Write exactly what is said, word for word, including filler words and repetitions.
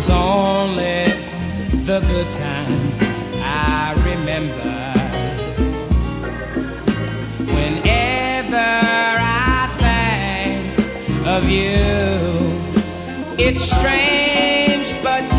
It's only the good times I remember. Whenever I think of you, it's strange but